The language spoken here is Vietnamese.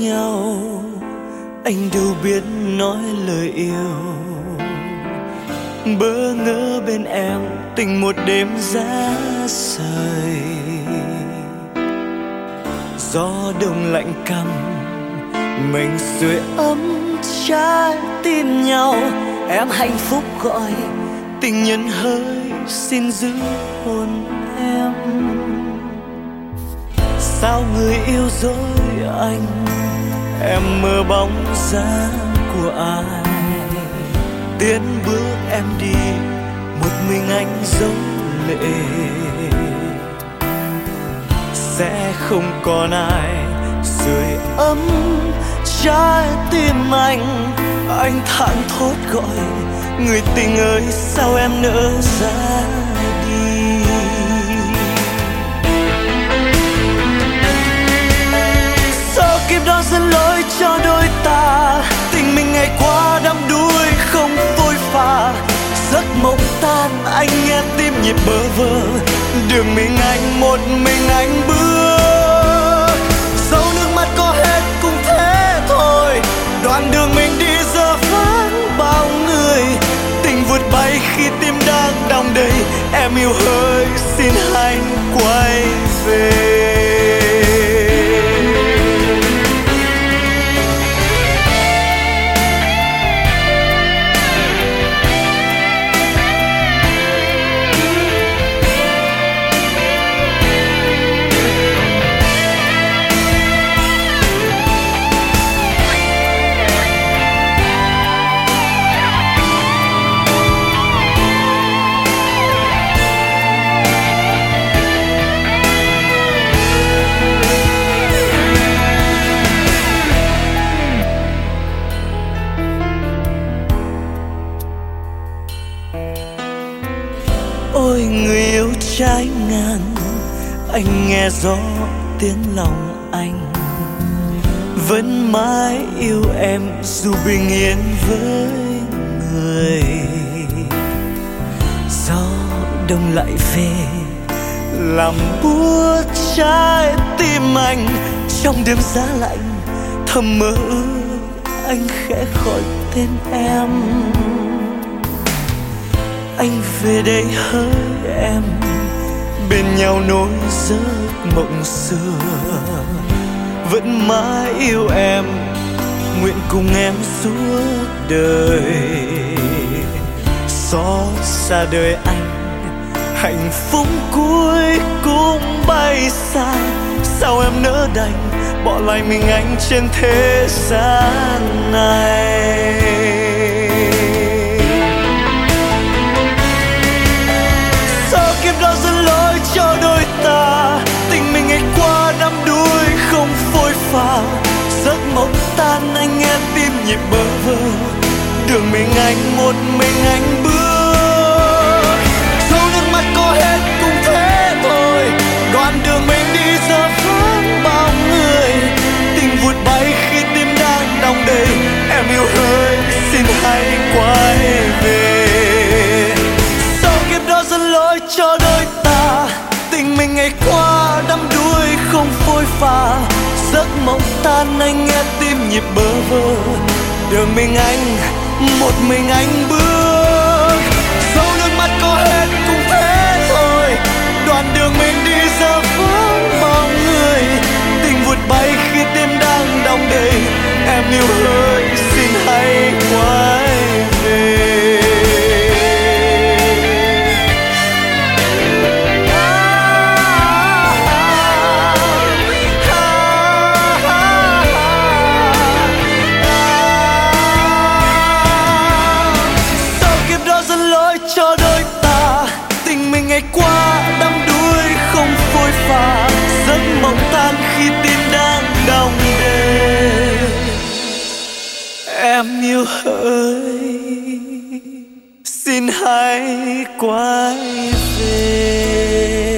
nhau, anh đâu biết nói lời yêu. Bỡ ngỡ bên em tình một đêm giá rời, gió đông lạnh căm mình sưởi ấm trái tim nhau. Em hạnh phúc gọi tình nhân hỡi xin giữ hôn em. Sao người yêu dối anh, em mơ bóng dáng của ai. Tiến bước em đi một mình anh dấu lệ, sẽ không còn ai sưởi ấm trái tim anh. Anh thảng thốt gọi người tình ơi, sao em nỡ ra đi. Sao kiếp đó dẫn lối cho đôi ta, tình mình ngày qua đắm đuối không phôi pha. Giấc mộng tan anh nghe tim nhịp bơ vơ, đường mình anh một mình anh bước. Dẫu nước mắt có hết cũng thế thôi, đoạn đường mình đi giờ vắng bao người. Tình vụt bay khi tim đang đong đầy, em yêu hỡi xin hãy quay về. Ôi người yêu trái ngang, anh nghe rõ tiếng lòng anh. Vẫn mãi yêu em dù bình yên với người. Gió đông lại về làm buốt trái tim anh. Trong đêm giá lạnh thầm mơ ước anh khẽ gọi tên em. Anh về đây hỡi em, bên nhau nối giấc mộng xưa. Vẫn mãi yêu em, nguyện cùng em suốt đời. Xót xa đời anh, hạnh phúc cuối cùng bay xa. Sao em nỡ đành bỏ lại mình anh trên thế gian này. Cho đôi ta tình mình ngày qua đắm đuối không phôi pha. Giấc mộng tan anh nghe tim nhịp bơ vơ, đường mình anh một mình anh bước. Dẫu nước mắt có hết cũng thế thôi, đoạn đường mình đi giờ vắng bao người. Tình vụt bay khi tim đang đong đầy, em yêu hỡi xin hãy quay về. Sau kiếp đó dẫn lối cho đôi ta, tình mình ngày qua đắm đuối không phôi pha. Giấc mộng tan anh nghe tim nhịp bơ vơ, đường mình anh một mình anh bước. Dẫu nước mắt có hết cũng thế thôi, đoạn đường mình đi giờ vắng bao người. Tình vụt bay khi tim đang đong đầy, em yêu hỡi xin hãy quay về. Cho đôi ta tình mình ngày qua đắm đuối không phôi pha. Giấc mộng tan khi tim đang đong đầy, em yêu hỡi xin hãy quay về.